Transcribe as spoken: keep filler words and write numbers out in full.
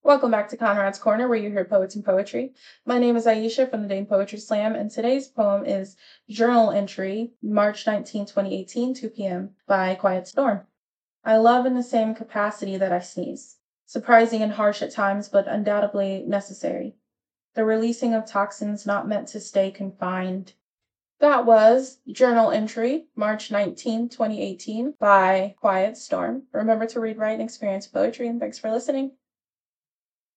Welcome back to Conrad's Corner, where you hear poets and poetry. My name is Aisha from the Dane Poetry Slam, and today's poem is Journal Entry, March nineteenth, twenty eighteen, two p.m. by Quiet Storm. I love in the same capacity that I sneeze. Surprising and harsh at times, but undoubtedly necessary. The releasing of toxins not meant to stay confined. That was Journal Entry, March nineteenth, twenty eighteen, by Quiet Storm. Remember to read, write, and experience poetry, and thanks for listening.